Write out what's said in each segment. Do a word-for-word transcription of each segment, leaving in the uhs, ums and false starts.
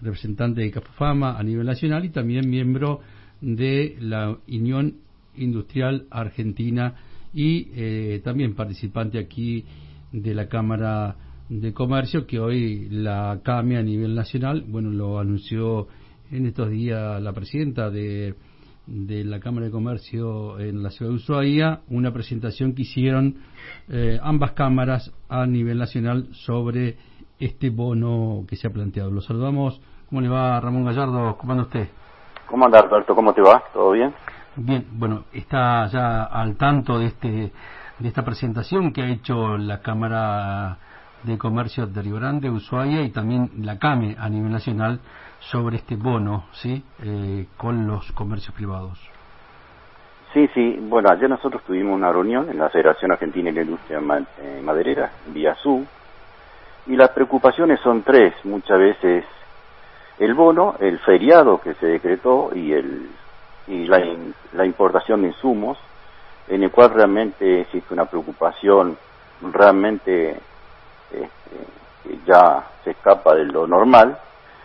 representante de Capofama a nivel nacional y también miembro de la Unión Industrial Argentina y eh, también participante aquí de la Cámara de Comercio, que hoy la CAME a nivel nacional, bueno, lo anunció en estos días la presidenta de, de la Cámara de Comercio en la ciudad de Ushuaia, una presentación que hicieron eh, ambas cámaras a nivel nacional sobre este bono que se ha planteado. Lo saludamos. ¿Cómo le va, Ramón Gallardo? ¿Cómo anda usted? ¿Cómo anda, Alberto? ¿Cómo te va? ¿Todo bien? Bien, bueno, está ya al tanto de este de esta presentación que ha hecho la Cámara de Comercio de Río Grande, Ushuaia y también la CAME a nivel nacional sobre este bono, ¿sí? Eh, con los comercios privados. Sí, sí. Bueno, ayer nosotros tuvimos una reunión en la Federación Argentina de la Industria Maderera, vía Zoom, y las preocupaciones son tres, muchas veces el bono, el feriado que se decretó y el y la, la importación de insumos, en el cual realmente existe una preocupación realmente este, que ya se escapa de lo normal.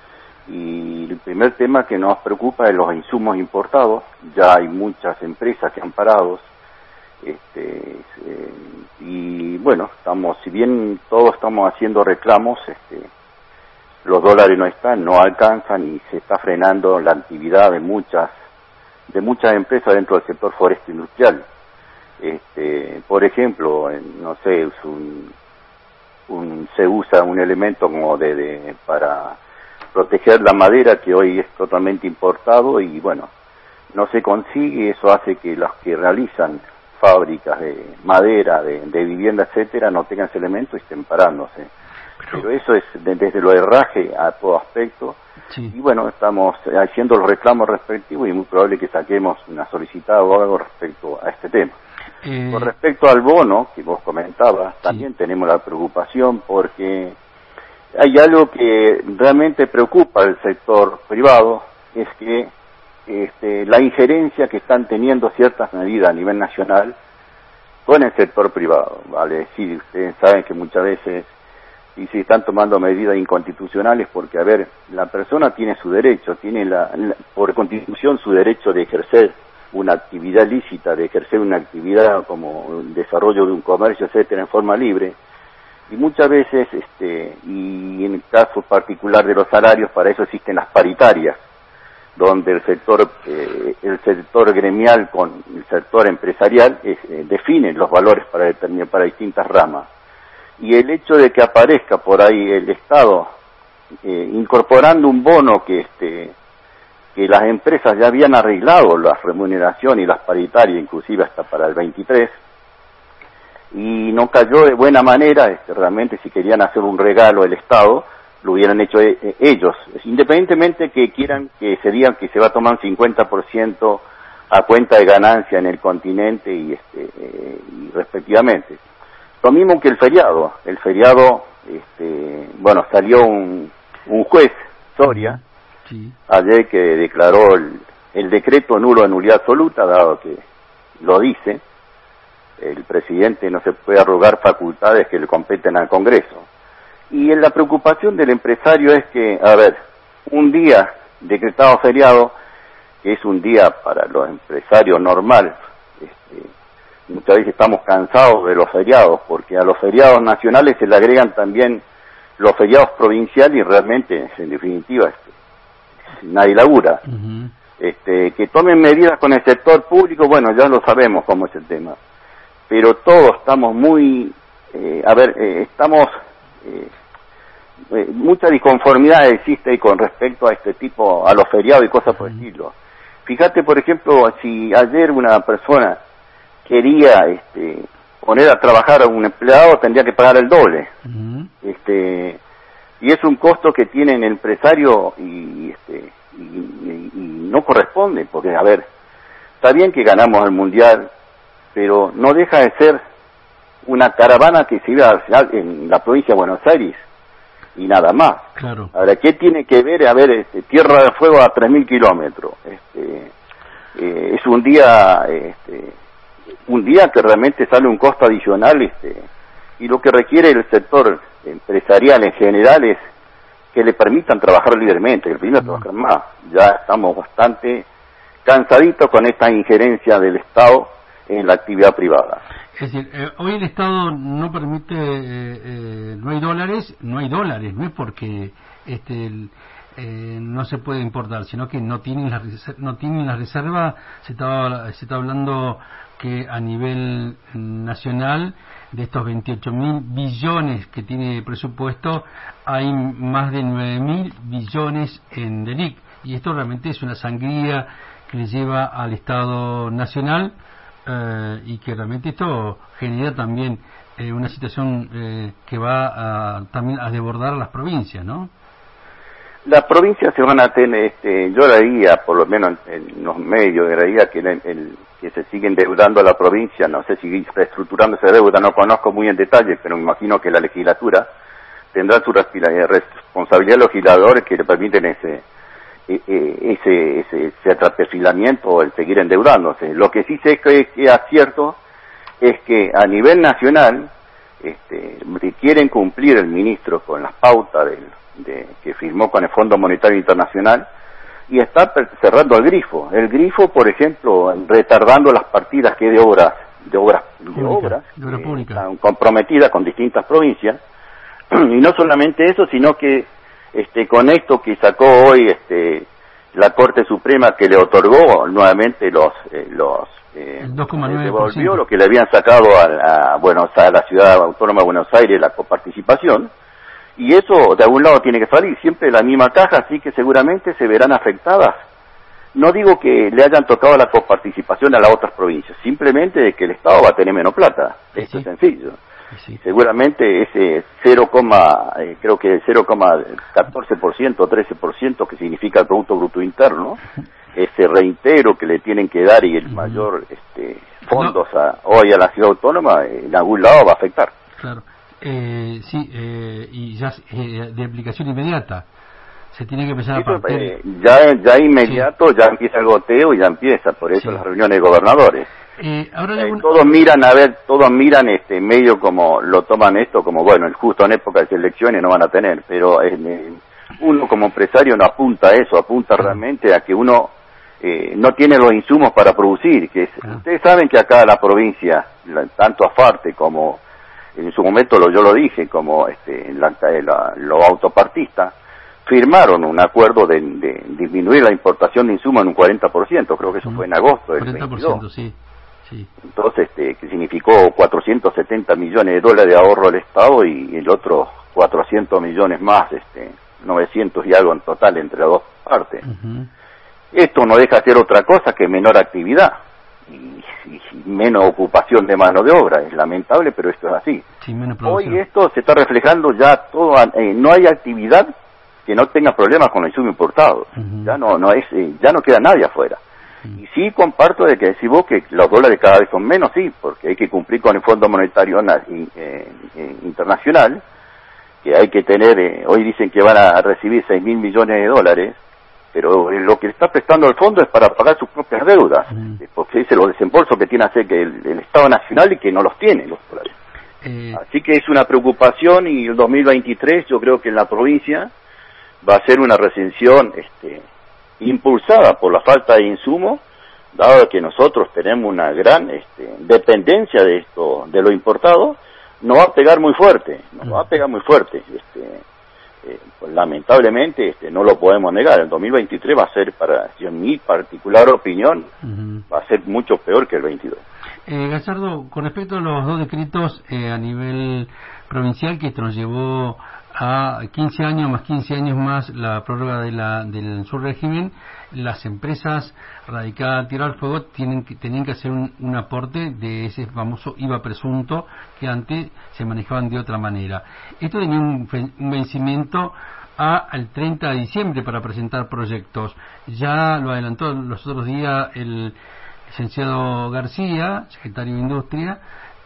Y el primer tema que nos preocupa es los insumos importados. Ya hay muchas empresas que han parado, este, eh, y bueno, estamos, si bien todos estamos haciendo reclamos, este, los dólares no están, no alcanzan y se está frenando la actividad de muchas de muchas empresas dentro del sector forestal industrial. Este, por ejemplo, en, no sé, es un, un, se usa un elemento como de, de para proteger la madera que hoy es totalmente importado y bueno, no se consigue. Eso hace que los que realizan fábricas de madera, de, de vivienda, etcétera, no tengan ese elemento y estén parándose. Pero, Pero eso es de, desde lo herraje a todo aspecto. Sí. Y bueno, estamos haciendo los reclamos respectivos y muy probable que saquemos una solicitada o algo respecto a este tema. Eh... Con respecto al bono que vos comentabas, sí, también tenemos la preocupación porque hay algo que realmente preocupa al sector privado, es que este, la injerencia que están teniendo ciertas medidas a nivel nacional con el sector privado, vale decir, ustedes saben que muchas veces y si están tomando medidas inconstitucionales porque, a ver, la persona tiene su derecho, tiene la, la, por constitución su derecho de ejercer una actividad lícita, de ejercer una actividad como el desarrollo de un comercio, etcétera, en forma libre, y muchas veces, este, y en el caso particular de los salarios, para eso existen las paritarias, donde el sector, eh, el sector gremial con el sector empresarial eh, definen los valores para determinar, para distintas ramas. Y el hecho de que aparezca por ahí el Estado eh, incorporando un bono que este que las empresas ya habían arreglado la remuneración y las paritarias, inclusive hasta para el veintitrés, y no cayó de buena manera. Este, realmente si querían hacer un regalo el Estado, lo hubieran hecho eh, ellos, independientemente que quieran que se digan que se va a tomar un cincuenta por ciento a cuenta de ganancia en el continente y, este, eh, y respectivamente. Lo mismo que el feriado. El feriado, este, bueno, salió un, un juez, Soria, sí, ayer que declaró el, el decreto nulo de nulidad absoluta, dado que lo dice, el presidente no se puede arrogar facultades que le competen al Congreso. Y en la preocupación del empresario es que, a ver, un día decretado feriado, que es un día para los empresarios normal, este, muchas veces estamos cansados de los feriados, porque a los feriados nacionales se le agregan también los feriados provinciales y realmente, en definitiva, este, nadie labura. Uh-huh. Este, que tomen medidas con el sector público, bueno, ya lo sabemos cómo es el tema. Pero todos estamos muy, eh, a ver, eh, estamos, eh, eh, mucha disconformidad existe ahí con respecto a este tipo, a los feriados y cosas por el estilo. Fíjate, por ejemplo, si ayer una persona quería este, poner a trabajar a un empleado, tendría que pagar el doble. Uh-huh. Este, y es un costo que tiene el empresario y, este, y, y, y no corresponde, porque, a ver, está bien que ganamos el mundial, pero no deja de ser una caravana que se iba en la provincia de Buenos Aires y nada más. Claro. Ahora, ¿qué tiene que ver? A ver, este, Tierra del Fuego a tres mil kilómetros. Este, eh, es un día... Este, un día que realmente sale un costo adicional, este, y lo que requiere el sector empresarial en general es que le permitan trabajar libremente, que le permitan trabajar más. Ya estamos bastante cansaditos con esta injerencia del Estado en la actividad privada. Es decir, eh, hoy el Estado no permite, eh, eh, no hay dólares, no hay dólares, no es porque este el, eh, no se puede importar, sino que no tienen la no tienen la reserva. Se está se está hablando que a nivel nacional de estos veintiocho mil billones que tiene presupuesto, hay más de nueve mil billones en D E L I C, y esto realmente es una sangría que le lleva al Estado nacional. Uh, y que realmente esto genera también eh, una situación eh, que va a, también a desbordar a las provincias, ¿no? Las provincias se van a tener, este, yo leía, por lo menos en, en los medios, leía que, el, el, que se sigue endeudando a la provincia, no sé si reestructurando esa deuda, no conozco muy en detalle, pero me imagino que la legislatura tendrá su responsabilidad legisladora que le permiten ese ese ese, ese atrapefilamiento o el seguir endeudándose. Lo que sí sé que, que es cierto es que a nivel nacional este, quieren cumplir el ministro con las pautas del, de, que firmó con el Fondo Monetario Internacional y está cerrando el grifo. El grifo, por ejemplo, retardando las partidas que de obras de obras de obras que están comprometidas con distintas provincias. Y no solamente eso, sino que Este, con esto que sacó hoy este, la Corte Suprema, que le otorgó nuevamente los eh, los eh, devolvió lo que le habían sacado a, a Buenos a la ciudad autónoma de Buenos Aires, la coparticipación, y eso de algún lado tiene que salir, siempre la misma caja, así que seguramente se verán afectadas. No digo que le hayan tocado la coparticipación a las otras provincias, simplemente de que el Estado va a tener menos plata, sí, esto sí. es sencillo. Sí. Seguramente ese cero, eh, creo que cero coma catorce por ciento o trece por ciento que significa el Producto Bruto Interno, ese reintero que le tienen que dar y el uh-huh. mayor este, fondos no. a, hoy a la ciudad autónoma, en algún lado va a afectar. Claro, eh, sí, eh, y ya eh, de aplicación inmediata. Se tiene que empezar eso, a partir... eh, ya, ya inmediato, sí. ya empieza el goteo y ya empieza, por eso sí. las reuniones de gobernadores. Eh, ahora eh, un... todos miran a ver, todos miran este medio como lo toman esto como bueno, justo en época de elecciones no van a tener, pero eh, uno como empresario no apunta a eso, apunta ah. realmente a que uno eh, no tiene los insumos para producir, que es, ah. ustedes saben que acá la provincia, la, tanto Afarte como en su momento lo, yo lo dije, como este la, la, los autopartistas firmaron un acuerdo de, de disminuir la importación de insumos en un cuarenta por ciento, creo que eso mm. fue en agosto del cuarenta por ciento, veintidós. Sí. Sí. Entonces, este, que significó cuatrocientos setenta millones de dólares de ahorro al Estado y el otro cuatrocientos millones más, este, novecientos y algo en total entre las dos partes. Uh-huh. Esto no deja de ser otra cosa que menor actividad y, y, y menos ocupación de mano de obra. Es lamentable, pero esto es así. Sí, hoy esto se está reflejando ya todo, eh, no hay actividad que no tenga problemas con el insumo importado. Uh-huh. Ya no, no es, eh, ya no queda nadie afuera. Y sí comparto de que decís vos que los dólares cada vez son menos, sí, porque hay que cumplir con el Fondo Monetario eh, eh, Internacional, que hay que tener, eh, hoy dicen que van a recibir seis mil millones de dólares, pero lo que está prestando el fondo es para pagar sus propias deudas, mm. porque es los desembolsos que tiene hacer que el, el Estado Nacional y que no los tiene los dólares. Eh. Así que es una preocupación y el dos mil veintitrés yo creo que en la provincia va a ser una recesión este impulsada por la falta de insumos, dado que nosotros tenemos una gran este, dependencia de esto, de lo importado, nos va a pegar muy fuerte, nos va a pegar muy fuerte. Este, eh, pues, lamentablemente este, no lo podemos negar, el dos mil veintitrés va a ser, para en mi particular opinión, uh-huh. va a ser mucho peor que el veintidós. Eh, Gallardo, con respecto a los dos decretos eh, a nivel provincial que esto nos llevó a quince años más quince años más la prórroga de la, del subrégimen, las empresas radicadas a tirar fuego tienen que, tenían que hacer un, un aporte de ese famoso I V A presunto que antes se manejaban de otra manera. Esto tenía un, un vencimiento a, al treinta de diciembre para presentar proyectos. Ya lo adelantó los otros días el licenciado García, secretario de Industria,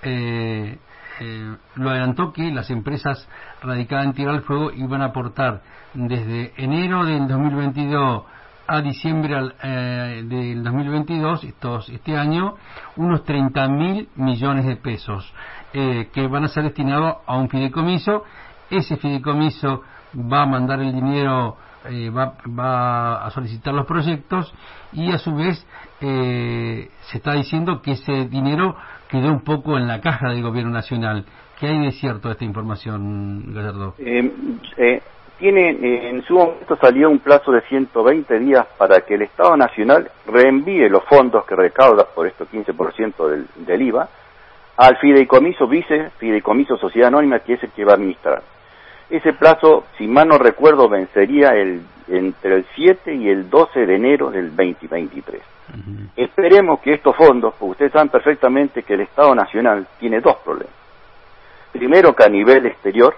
eh, Eh, lo adelantó que las empresas radicadas en Tierra del Fuego iban a aportar desde enero del dos mil veintidós a diciembre al, eh, del dos mil veintidós, estos, este año, unos treinta mil millones de pesos eh, que van a ser destinados a un fideicomiso. Ese fideicomiso va a mandar el dinero, eh, va, va a solicitar los proyectos y a su vez eh, se está diciendo que ese dinero quedó un poco en la caja del gobierno nacional. ¿Qué hay de cierto de esta información, Gallardo? Eh, eh, tiene, eh, en su momento salió un plazo de ciento veinte días para que el Estado Nacional reenvíe los fondos que recauda por estos quince por ciento del, del I V A al fideicomiso vice, fideicomiso Sociedad Anónima, que es el que va a administrar. Ese plazo, si mal no recuerdo, vencería el, entre el siete y el doce de enero del veinte veintitrés. Uh-huh. Esperemos que estos fondos, porque ustedes saben perfectamente que el Estado Nacional tiene dos problemas. Primero, que a nivel exterior,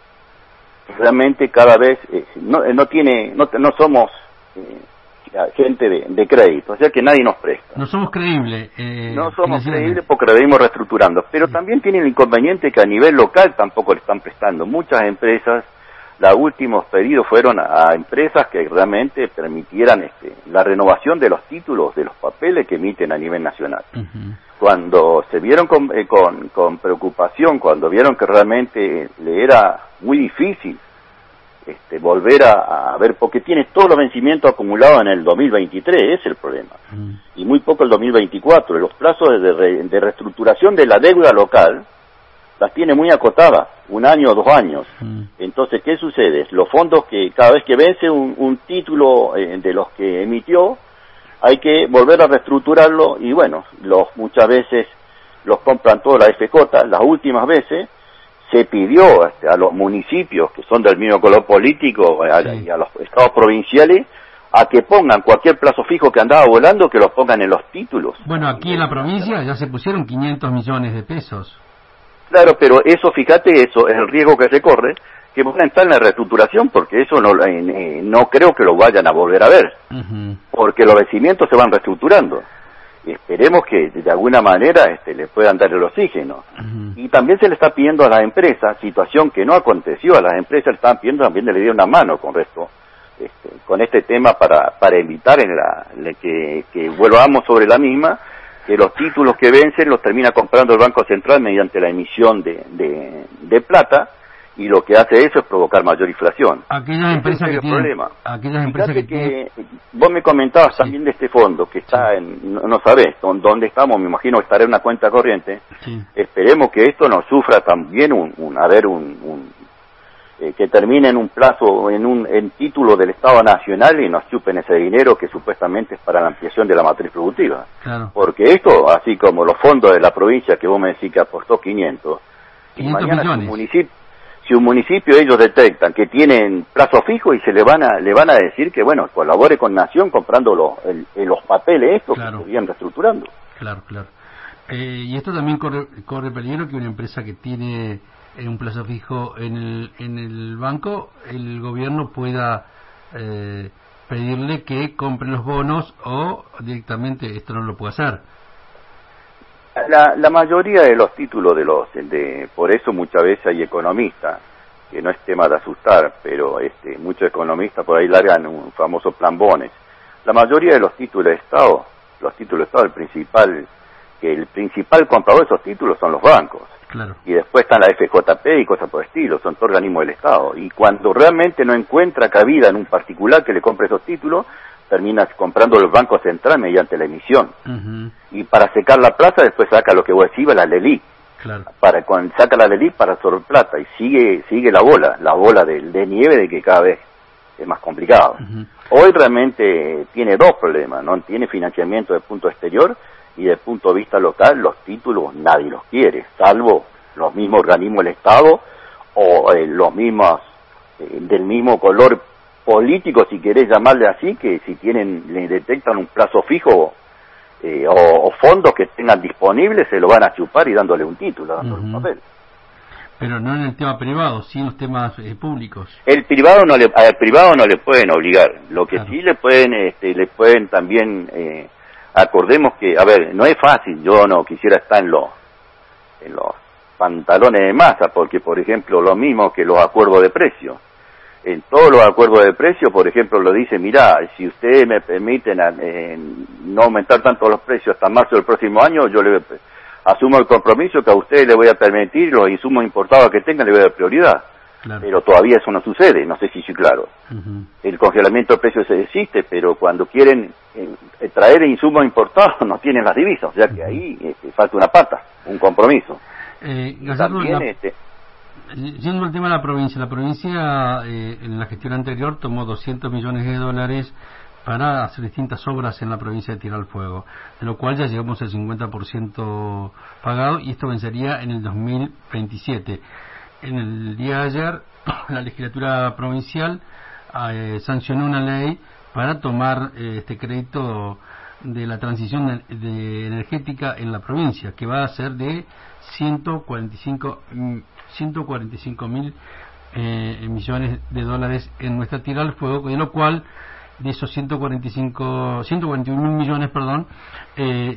realmente cada vez eh, no, no tiene, no, no somos eh, gente de, de crédito, o sea que nadie nos presta. No somos creíbles. Eh, no somos creíbles porque lo venimos reestructurando, pero sí. También tiene el inconveniente que a nivel local tampoco le están prestando. Muchas empresas, los últimos pedidos fueron a, a empresas que realmente permitieran este, la renovación de los títulos, de los papeles que emiten a nivel nacional. Uh-huh. Cuando se vieron con, eh, con, con preocupación, cuando vieron que realmente le era muy difícil este, volver a, a ver, porque tiene todos los vencimientos acumulados en el dos mil veintitrés, ese es el problema, mm. y muy poco el dos mil veinticuatro, los plazos de, re, de reestructuración de la deuda local las tiene muy acotadas, un año o dos años. Mm. Entonces, ¿qué sucede? Los fondos que cada vez que vence un, un título eh, de los que emitió, hay que volver a reestructurarlo y bueno, los muchas veces los compran toda la F J, las últimas veces se pidió este, a los municipios que son del mismo color político a, sí. y a los estados provinciales a que pongan cualquier plazo fijo que andaba volando, que los pongan en los títulos. Bueno, aquí en la provincia ya se pusieron quinientos millones de pesos. Claro, pero eso, fíjate, eso es el riesgo que se corre, que van a estar en la reestructuración, porque eso no, eh, no creo que lo vayan a volver a ver, uh-huh. porque los vencimientos se van reestructurando. Y esperemos que de alguna manera este, le puedan dar el oxígeno. Uh-huh. Y también se le está pidiendo a las empresas, situación que no aconteció, a las empresas le están pidiendo también de le dieron una mano con esto, este, con este tema para para evitar en la, le, que, que volvamos sobre la misma, que los títulos que vencen los termina comprando el Banco Central mediante la emisión de, de, de plata, y lo que hace eso es provocar mayor inflación. Aquellas empresas que tienen, problema. Aquellas empresas que, que tienen... Vos me comentabas sí. también de este fondo que está sí. en, no, no sabés dónde estamos, me imagino que estará en una cuenta corriente. Sí. Esperemos que esto no sufra también un, un a ver, un, un eh, que termine en un plazo, en un en título del Estado Nacional y nos chupen ese dinero que supuestamente es para la ampliación de la matriz productiva. Claro. Porque esto, así como los fondos de la provincia que vos me decís que aportó quinientos, quinientos y mañana millones. Si un municipio Si un municipio ellos detectan que tienen plazo fijo y se le van a le van a decir que bueno, colabore con Nación comprando los el, los papeles estos claro. que se vienen reestructurando. Claro, claro. Eh, y esto también corre corre peligro que una empresa que tiene eh, un plazo fijo en el en el banco, el gobierno pueda eh, pedirle que compre los bonos o directamente esto no lo puede hacer. La, la mayoría de los títulos de los, de, por eso muchas veces hay economistas, que no es tema de asustar, pero este, muchos economistas por ahí largan un famoso plan Bones. La mayoría de los títulos de Estado, los títulos de Estado, el principal, que el principal comprador de esos títulos son los bancos. Claro. Y después están la F J P y cosas por el estilo, son todo organismos del Estado. Y cuando realmente no encuentra cabida en un particular que le compre esos títulos, termina comprando el Banco Central mediante la emisión. Uh-huh. Y para secar la plaza, después saca lo que vos decís, la Lelí. Claro. Para, cuando saca la Lelí para absorber plata y sigue sigue la bola, la bola de, de nieve de que cada vez es más complicado. Uh-huh. Hoy realmente tiene dos problemas, no tiene financiamiento de punto exterior y de punto de vista local, los títulos nadie los quiere, salvo los mismos organismos del Estado o eh, los mismos eh, del mismo color político, si querés llamarle así, que si tienen le detectan un plazo fijo eh, o, o fondos que tengan disponibles, se lo van a chupar y dándole un título, dándole uh-huh. un papel. Pero no en el tema privado, sí en los temas eh, públicos. El privado no le, al privado no le pueden obligar, lo que claro. sí le pueden, este, le pueden también, eh, acordemos que, a ver, no es fácil, yo no quisiera estar en los, en los pantalones de masa, porque por ejemplo lo mismo que los acuerdos de precio. En todos los acuerdos de precio, por ejemplo, lo dice, mirá, si ustedes me permiten eh, no aumentar tanto los precios hasta marzo del próximo año, yo le asumo el compromiso que a ustedes le voy a permitir, los insumos importados que tengan le voy a dar prioridad. claro. Pero todavía eso no sucede, no sé si soy claro. Uh-huh. El congelamiento de precios existe, pero cuando quieren eh, traer insumos importados no tienen las divisas, o sea que uh-huh. ahí este, falta una pata, un compromiso. Eh, Gallardo, También, la... este... Yendo al tema de la provincia, la provincia eh, en la gestión anterior tomó doscientos millones de dólares para hacer distintas obras en la provincia de Tierra del Fuego, de lo cual ya llegamos al cincuenta por ciento pagado y esto vencería en el dos mil veintisiete. En el día de ayer, la legislatura provincial eh, sancionó una ley para tomar eh, este crédito de la transición de, de energética en la provincia, que va a ser de ciento cuarenta y cinco mil eh, millones de dólares en nuestra Tierra del Fuego, de lo cual de esos ciento cuarenta y cinco, ciento cuarenta y uno mil millones, perdón, eh,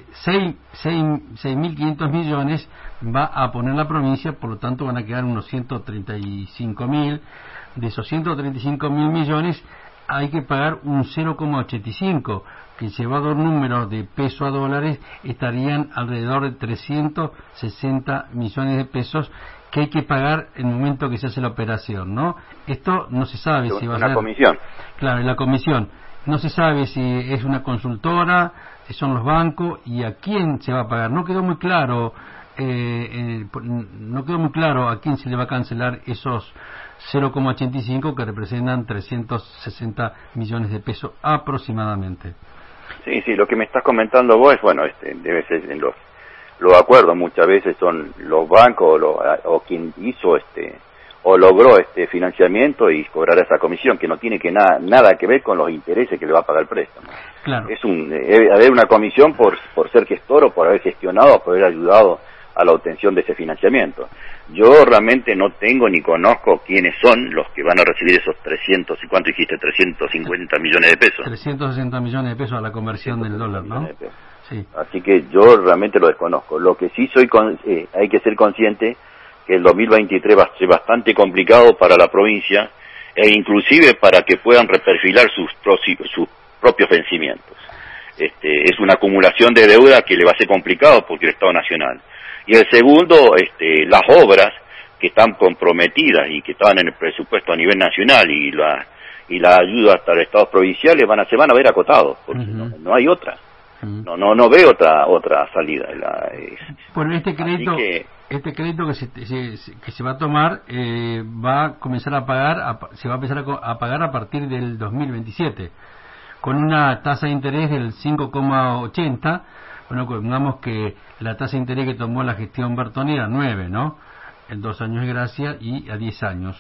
seis mil quinientos millones va a poner la provincia, por lo tanto van a quedar unos ciento treinta y cinco mil. De esos ciento treinta y cinco mil millones hay que pagar un cero coma ochenta y cinco, que llevado el número de peso a dólares estarían alrededor de trescientos sesenta millones de pesos que hay que pagar en el momento que se hace la operación, ¿no? Esto no se sabe si va a ser... Una comisión. Claro, la comisión. No se sabe si es una consultora, si son los bancos y a quién se va a pagar. No quedó muy claro, eh, eh, no quedó muy claro a quién se le va a cancelar esos cero coma ochenta y cinco que representan trescientos sesenta millones de pesos aproximadamente. Sí, sí, lo que me estás comentando vos es, bueno, este, debe ser en los los acuerdos muchas veces son los bancos o, lo, o quien hizo este o logró este financiamiento y cobrar esa comisión que no tiene que nada nada que ver con los intereses que le va a pagar el préstamo. Claro. Es un debe haber una comisión por por ser gestor o por haber gestionado o por haber ayudado a la obtención de ese financiamiento. Yo realmente no tengo ni conozco quiénes son los que van a recibir esos trescientos, ¿y cuánto dijiste? trescientos cincuenta millones de pesos. trescientos sesenta millones de pesos a la conversión del dólar, ¿no? Sí. Así que yo realmente lo desconozco. Lo que sí soy con, eh, hay que ser consciente que el dos mil veintitrés va a ser bastante complicado para la provincia e inclusive para que puedan reperfilar sus, sus propios vencimientos. Este, es una acumulación de deuda que le va a ser complicado porque el Estado Nacional. Y el segundo, este, las obras que están comprometidas y que estaban en el presupuesto a nivel nacional y la y la ayuda hasta los estados provinciales van a se van a ver acotados porque uh-huh. no, no hay otra. No, no, no veo otra otra salida. La, es, bueno, este crédito, que, este crédito que se, se, que se va a tomar eh, va a comenzar a pagar, a, se va a empezar a, a pagar a partir del dos mil veintisiete, con una tasa de interés del cinco coma ochenta. Bueno, digamos que la tasa de interés que tomó la gestión Bertoni era nueve, ¿no? En dos años de gracia y a diez años.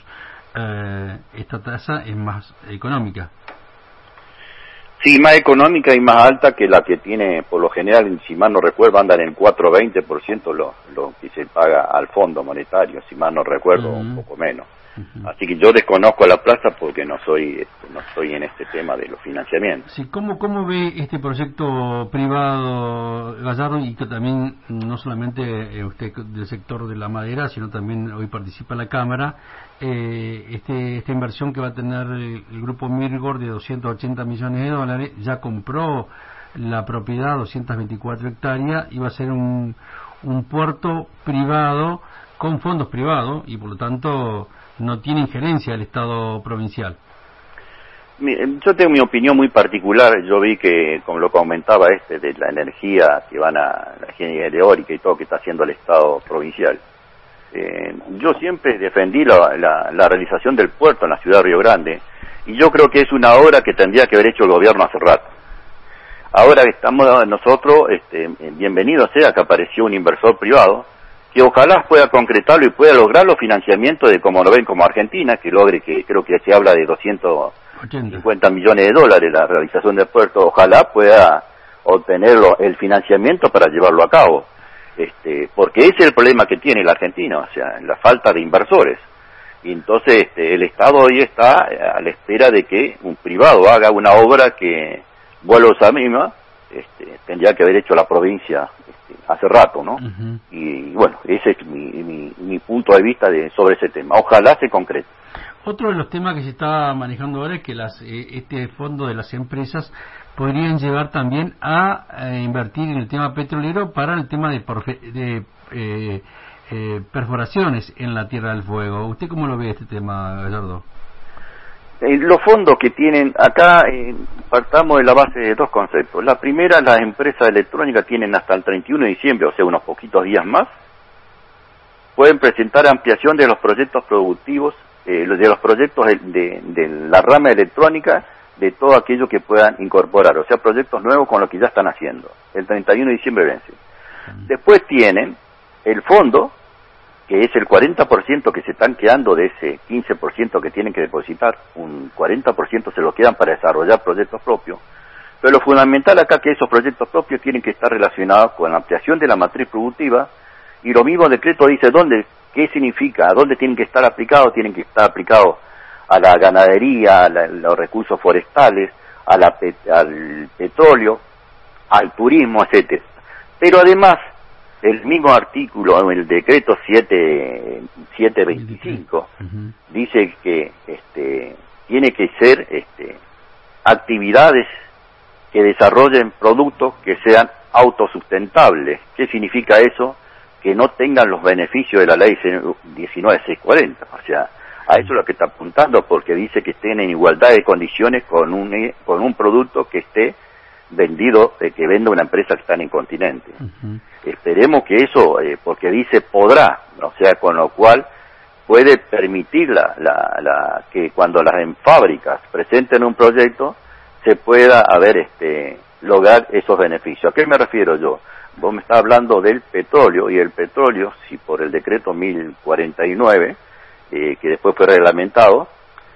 Eh, esta tasa es más económica. Sí, más económica y más alta que la que tiene, por lo general, si mal no recuerdo, andan en cuatro coma veinte por ciento lo, lo que se paga al Fondo Monetario, si mal no recuerdo, uh-huh. un poco menos. Uh-huh. Así que yo desconozco la plaza porque no soy no estoy en este tema de los financiamientos. Sí, ¿cómo, cómo ve este proyecto privado, Gallardo, y que también no solamente eh, usted del sector de la madera, sino también hoy participa en la Cámara, eh, este, esta inversión que va a tener el, el grupo Mirgor de doscientos ochenta millones de dólares, ya compró la propiedad, doscientas veinticuatro hectáreas, y va a ser un, un puerto privado con fondos privados y por lo tanto no tiene injerencia el Estado provincial. Yo tengo mi opinión muy particular. Yo vi que, como lo comentaba este, de la energía que van a, la energía eólica y todo que está haciendo el Estado provincial. Eh, yo siempre defendí la, la, la realización del puerto en la ciudad de Río Grande y yo creo que es una obra que tendría que haber hecho el gobierno hace rato. Ahora estamos nosotros, este, bienvenido sea que apareció un inversor privado que ojalá pueda concretarlo y pueda lograr los financiamientos de, como lo ven, como Argentina, que logre, que creo que se habla de doscientos cincuenta millones de dólares la realización del puerto, ojalá pueda obtener el financiamiento para llevarlo a cabo, este, porque ese es el problema que tiene la Argentina, o sea, la falta de inversores. Y entonces este, el Estado hoy está a la espera de que un privado haga una obra que, vuelvo a esa misma, este, tendría que haber hecho la provincia este, hace rato, ¿no? Uh-huh. Y bueno, ese es mi, mi, mi punto de vista de, sobre ese tema. Ojalá se concrete. Otro de los temas que se está manejando ahora es que las, eh, este fondo de las empresas podrían llevar también a, a invertir en el tema petrolero para el tema de, porfe, de eh, eh, perforaciones en la Tierra del Fuego. ¿Usted cómo lo ve este tema, Gallardo? Eh, los fondos que tienen acá, eh, partamos de la base de dos conceptos. La primera, las empresas electrónicas tienen hasta el treinta y uno de diciembre, o sea, unos poquitos días más, pueden presentar ampliación de los proyectos productivos, eh, de los proyectos de, de, de la rama electrónica, de todo aquello que puedan incorporar, o sea, proyectos nuevos con lo que ya están haciendo. El treinta y uno de diciembre vence. Después tienen el fondo, que es el cuarenta por ciento que se están quedando de ese quince por ciento que tienen que depositar, un cuarenta por ciento se lo quedan para desarrollar proyectos propios, pero lo fundamental acá es que esos proyectos propios tienen que estar relacionados con la ampliación de la matriz productiva, y lo mismo decreto dice dónde, qué significa, a dónde tienen que estar aplicados, tienen que estar aplicados a la ganadería, a la, los recursos forestales, a la, al petróleo, al turismo, etcétera. Pero además, el mismo artículo, el decreto siete, setecientos veinticinco, uh-huh. dice que este, tiene que ser este, actividades que desarrollen productos que sean autosustentables. ¿Qué significa eso? Que no tengan los beneficios de la ley diecinueve mil seiscientos cuarenta. O sea, a eso es lo que está apuntando, porque dice que estén en igualdad de condiciones con un, con un producto que esté vendido, eh, que venda una empresa que está en el continente. Uh-huh. Esperemos que eso, eh, porque dice podrá, o sea, con lo cual puede permitir la, la, la, que cuando las en fábricas presenten un proyecto, se pueda haber este, lograr esos beneficios. ¿A qué me refiero yo? Vos me estás hablando del petróleo, y el petróleo, si por el decreto mil cuarenta y nueve, eh, que después fue reglamentado,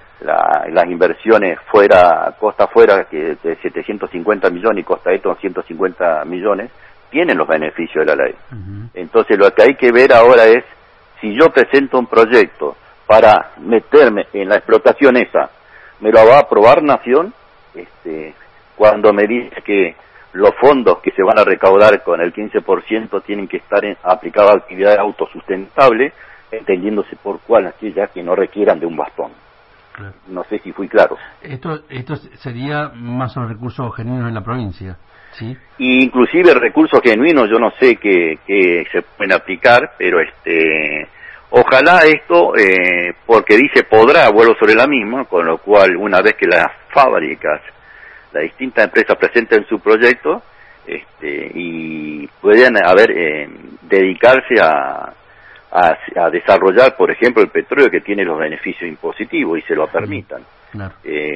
la, las inversiones fuera, costa fuera, que de setecientos cincuenta millones y costa esto ciento cincuenta millones, tienen los beneficios de la ley. Uh-huh. Entonces lo que hay que ver ahora es, si yo presento un proyecto para meterme en la explotación esa, ¿me lo va a aprobar Nación? Este, cuando me dice que los fondos que se van a recaudar con el quince por ciento tienen que estar en, aplicados a actividades autosustentables, entendiéndose por cuál, aquellas que no requieran de un bastón. Claro. No sé si fui claro. Esto esto sería más los recursos genuinos en la provincia, ¿sí? Y inclusive recursos genuinos, yo no sé que, que se pueden aplicar, pero este, ojalá esto, eh, porque dice podrá, vuelvo sobre la misma, con lo cual una vez que las fábricas, las distintas empresas presenten su proyecto, este, y puedan haber, eh, dedicarse a A, a desarrollar, por ejemplo, el petróleo que tiene los beneficios impositivos y se lo permitan. Claro.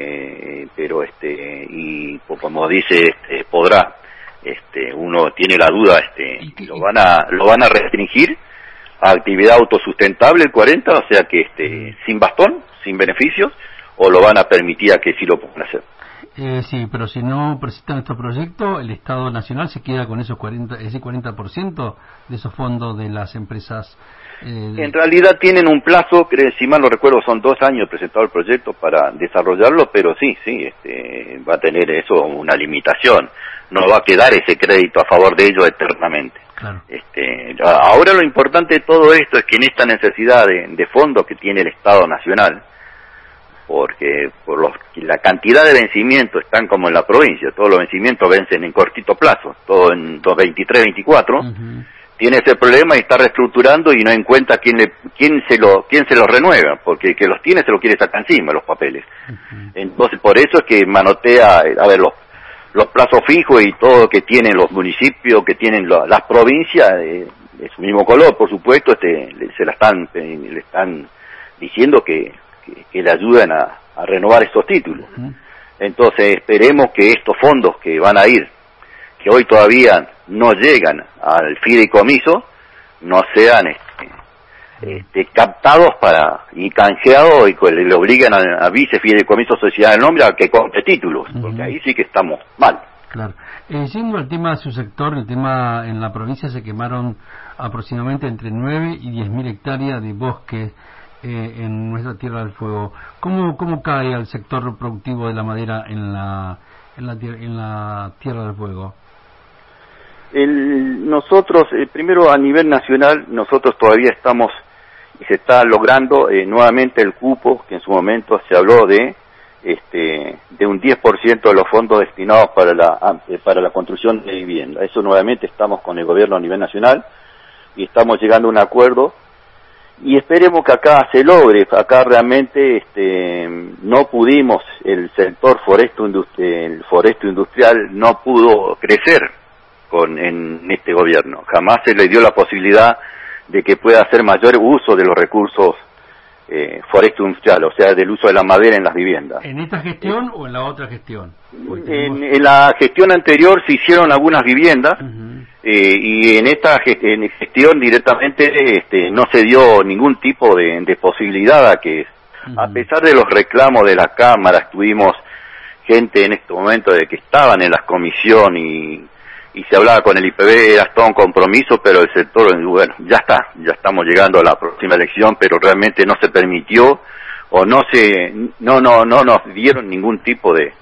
Eh, pero este, y como dice, este, podrá, este, uno tiene la duda, este, lo van a, lo van a restringir a actividad autosustentable el cuarenta, o sea que este, sin bastón, sin beneficios, o lo van a permitir a que sí lo puedan hacer. Eh, sí, pero si no presentan estos proyectos, el Estado Nacional se queda con esos cuarenta, ese cuarenta por ciento de esos fondos de las empresas. Eh, de... En realidad tienen un plazo, que si mal no recuerdo son dos años presentado el proyecto para desarrollarlo, pero sí, sí, este, va a tener eso una limitación. No va a quedar ese crédito a favor de ellos eternamente. Claro. Este, ahora lo importante de todo esto es que en esta necesidad de, de fondos que tiene el Estado Nacional, porque por los, la cantidad de vencimientos están como en la provincia, todos los vencimientos vencen en cortito plazo, todo en dos mil veintitrés veinticuatro, uh-huh. Tiene ese problema y está reestructurando y no encuentra quién le, quién se lo, quién se los renueva, porque el que los tiene se lo quiere sacar encima los papeles. Uh-huh. Entonces por eso es que manotea, a ver, los, los plazos fijos y todo que tienen los municipios, que tienen lo, las provincias, eh, de su mismo color, por supuesto, este, le, se la están, eh, le están diciendo que Que, que le ayuden a, a renovar estos títulos. Uh-huh. Entonces esperemos que estos fondos que van a ir, que hoy todavía no llegan al fideicomiso, no sean este, este, captados para y canjeados y que le obligan a, a vice fideicomiso sociedad del nombre a que compre títulos, uh-huh. Porque ahí sí que estamos mal. Claro. Eh, yendo al tema de su sector, el tema en la provincia se quemaron aproximadamente entre nueve y diez mil hectáreas de bosques Eh, en nuestra Tierra del Fuego. ¿Cómo, cómo cae al sector productivo de la madera en la en la, en la Tierra del Fuego? El, nosotros, eh, primero a nivel nacional, nosotros todavía estamos, y se está logrando eh, nuevamente el cupo, que en su momento se habló de este de un diez por ciento de los fondos destinados para la, para la construcción de vivienda. Eso nuevamente estamos con el gobierno a nivel nacional, y estamos llegando a un acuerdo y esperemos que acá se logre. Acá realmente este, no pudimos, el sector foresto, el foresto industrial no pudo crecer con en este gobierno. Jamás se le dio la posibilidad de que pueda hacer mayor uso de los recursos eh, foresto industrial, o sea, del uso de la madera en las viviendas. ¿En esta gestión eh, o en la otra gestión? En, en la gestión anterior se hicieron algunas viviendas, uh-huh. eh, y en esta en gestión directamente este, no se dio ningún tipo de, de posibilidad a que, uh-huh. a pesar de los reclamos de la Cámara, tuvimos gente en este momento de que estaban en la comisión y y se hablaba con el I P B, era todo un compromiso, pero el sector, bueno, ya está, ya estamos llegando a la próxima elección, pero realmente no se permitió, o no se, no, no, no nos dieron ningún tipo de,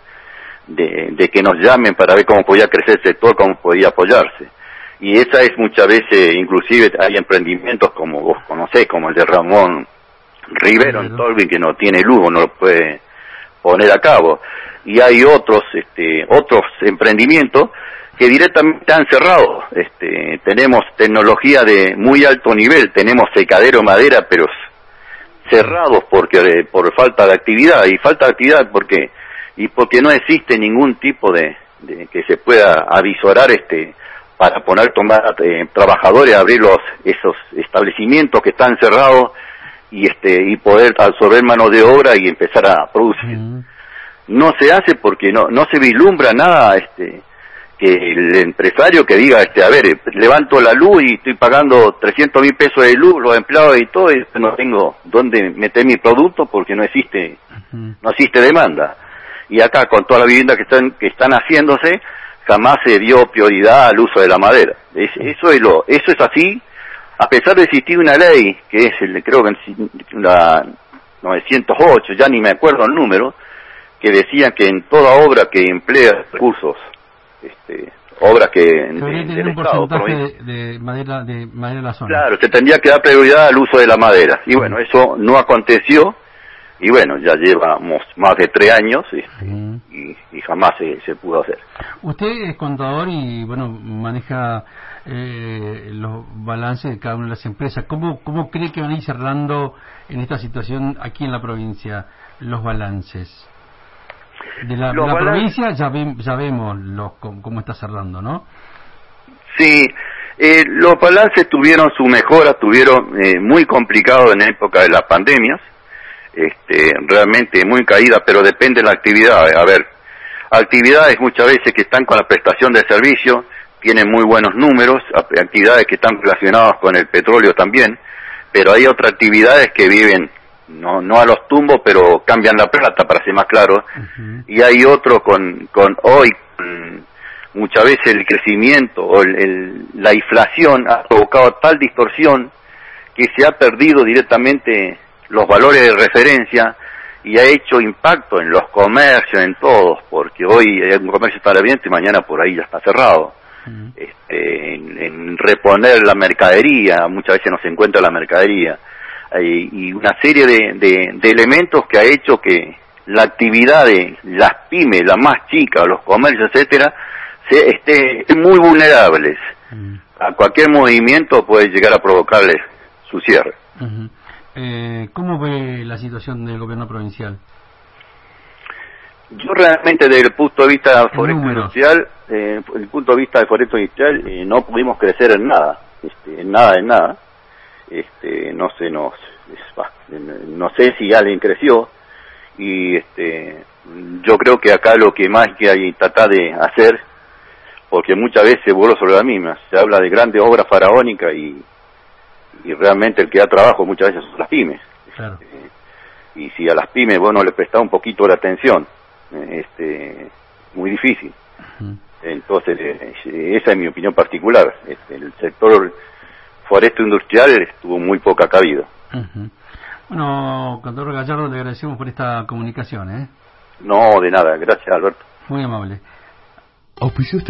de, de que nos llamen para ver cómo podía crecer el sector, cómo podía apoyarse. Y esa es muchas veces, inclusive hay emprendimientos como vos conocés, como el de Ramón Rivero en Tolvin, que no tiene luz, no lo puede poner a cabo. Y hay otros, este, otros emprendimientos que directamente han cerrado. Este, tenemos tecnología de muy alto nivel, tenemos secadero madera, pero cerrados porque por falta de actividad. Y falta de actividad porque y porque no existe ningún tipo de, de que se pueda avisorar este para poner tomar eh, trabajadores, abrir los esos establecimientos que están cerrados y este y poder absorber mano de obra y empezar a producir. Uh-huh. No se hace porque no no se vislumbra nada este que el empresario que diga, este, a ver, levanto la luz y estoy pagando trescientos mil pesos de luz, los empleados y todo, y no tengo dónde meter mi producto porque no existe, uh-huh. no existe demanda. Y acá, con toda la vivienda que están, que están haciéndose, jamás se dio prioridad al uso de la madera. Es, eso es lo, eso es así, a pesar de existir una ley, que es el, creo que la novecientos ocho, ya ni me acuerdo el número, que decía que en toda obra que emplea recursos, este, obras que debería tener un porcentaje de, de madera de madera en la zona. Claro, se tendría que dar prioridad al uso de la madera y bueno, eso no aconteció y bueno, ya llevamos más de tres años este, uh-huh. y, y jamás se, se pudo hacer. Usted es contador y bueno, maneja eh, los balances de cada una de las empresas. ¿Cómo, cómo cree que van a ir cerrando en esta situación aquí en la provincia los balances? De la, la provincia ya, ve, ya vemos los, cómo está cerrando, ¿no? Sí, eh, los balances tuvieron su mejora, tuvieron eh, muy complicado en época de las pandemias, este, realmente muy caída, pero depende de la actividad. A ver, actividades muchas veces que están con la prestación de servicio, tienen muy buenos números, actividades que están relacionadas con el petróleo también, pero hay otras actividades que viven no no a los tumbos, pero cambian la plata, para ser más claro, uh-huh. y hay otro con con hoy, con, muchas veces el crecimiento o el, el, la inflación ha provocado tal distorsión que se ha perdido directamente los valores de referencia y ha hecho impacto en los comercios, en todos, porque hoy un comercio está abierto y mañana por ahí ya está cerrado. Uh-huh. Este, en, en reponer la mercadería, muchas veces no se encuentra la mercadería. Y una serie de, de, de elementos que ha hecho que la actividad de las pymes, las más chicas, los comercios, etcétera, se esté muy vulnerables. Uh-huh. A cualquier movimiento puede llegar a provocarles su cierre. Uh-huh. eh, ¿Cómo ve la situación del gobierno provincial? Yo realmente desde el punto de vista foresto industrial, eh, el punto de vista de foresto industrial, eh, no pudimos crecer en nada, este, en nada, en nada. Este, no sé, no, no sé si alguien creció y este, yo creo que acá lo que más que hay que tratar de hacer, porque muchas veces se vuelve sobre la misma, se habla de grandes obras faraónicas y, y realmente el que da trabajo muchas veces son las pymes. Claro. Este, y si a las pymes vos no le prestás un poquito de atención, este, muy difícil. Uh-huh. Entonces, esa es mi opinión particular. Este, el sector foresto industrial estuvo muy poca cabida. Uh-huh. Bueno, contador Gallardo, le agradecemos por esta comunicación, ¿eh? No, de nada, gracias Alberto. Muy amable. Auspició este